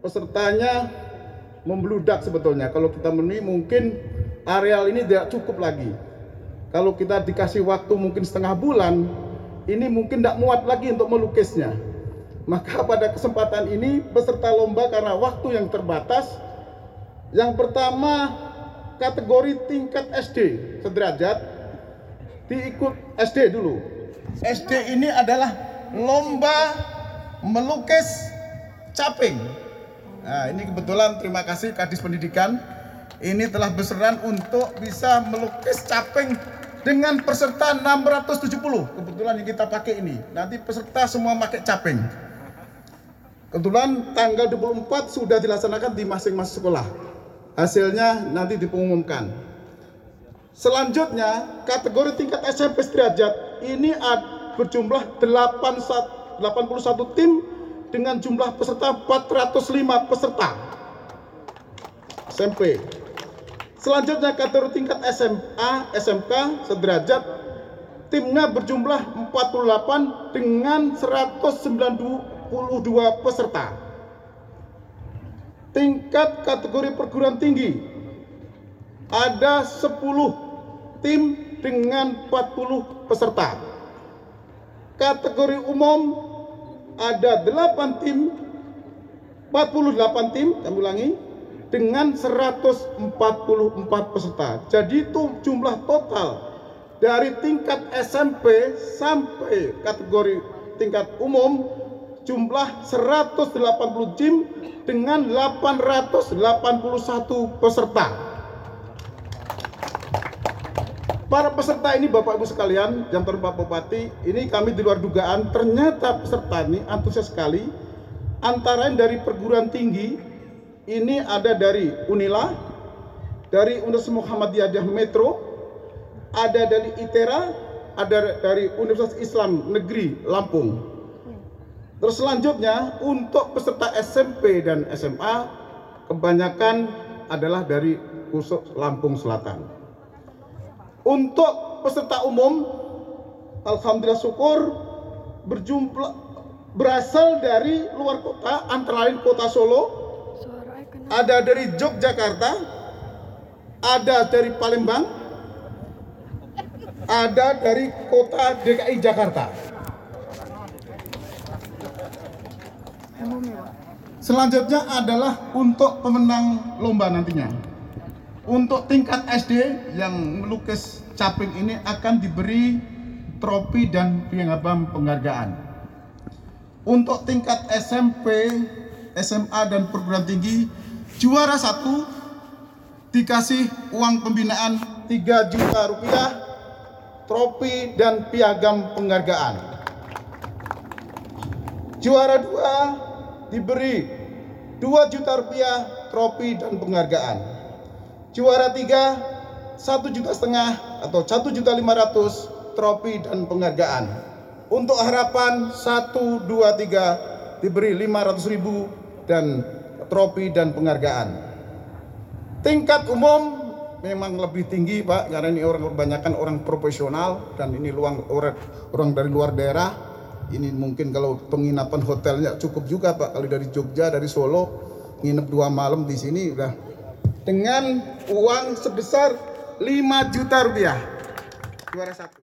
pesertanya membludak sebetulnya. Kalau kita memenuhi mungkin areal ini tidak cukup lagi. Kalau kita dikasih waktu mungkin setengah bulan, ini mungkin tidak muat lagi untuk melukisnya. Maka pada kesempatan ini peserta lomba karena waktu yang terbatas, yang pertama kategori tingkat SD sederajat, diikut SD dulu. SD ini adalah lomba melukis caping. Nah, ini kebetulan terima kasih Kadis Pendidikan, ini telah berseran untuk bisa melukis caping dengan peserta 670. Kebetulan yang kita pakai ini, nanti peserta semua pakai caping. Kebetulan tanggal 24 sudah dilaksanakan di masing-masing sekolah. Hasilnya nanti diumumkan. Selanjutnya kategori tingkat SMP sederajat ini berjumlah 81 tim dengan jumlah peserta 405 peserta SMP. Selanjutnya kategori tingkat SMA, SMK sederajat timnya berjumlah 48 dengan 192 peserta. Tingkat kategori perguruan tinggi ada 10 tim dengan 40 peserta. Kategori umum ada 8 tim, 48 tim, kami ulangi, dengan 144 peserta. Jadi itu jumlah total dari tingkat SMP sampai kategori tingkat umum jumlah 180 tim dengan 881 peserta. Para peserta ini Bapak Ibu sekalian yang terhormat Bupati, ini kami di luar dugaan, ternyata peserta ini antusias sekali. Antara dari perguruan tinggi, ini ada dari Unila, dari Universitas Muhammadiyah Metro, ada dari ITERA, ada dari Universitas Islam Negeri Lampung. Terus selanjutnya untuk peserta SMP dan SMA kebanyakan adalah dari Pusat Lampung Selatan. Untuk peserta umum, alhamdulillah syukur berasal dari luar kota, antara lain kota Solo, ada dari Yogyakarta, ada dari Palembang, ada dari kota DKI Jakarta. Selanjutnya adalah untuk pemenang lomba nantinya. Untuk tingkat SD yang melukis caping ini akan diberi trofi dan piagam penghargaan. Untuk tingkat SMP, SMA dan perguruan tinggi, juara 1 dikasih uang pembinaan 3 juta rupiah, trofi dan piagam penghargaan. Juara 2 diberi 2 juta rupiah, trofi dan penghargaan. Juara 3 1,5 juta atau 1.500.000 trofi dan penghargaan. Untuk harapan 1, 2, 3 diberi 500.000 dan trofi dan penghargaan. Tingkat umum memang lebih tinggi Pak, karena ini kebanyakan orang profesional dan ini orang dari luar daerah. Ini mungkin kalau penginapan hotelnya cukup juga Pak, kalau dari Jogja, dari Solo nginep 2 malam di sini udah dengan uang sebesar 5 juta rupiah. Juara 1.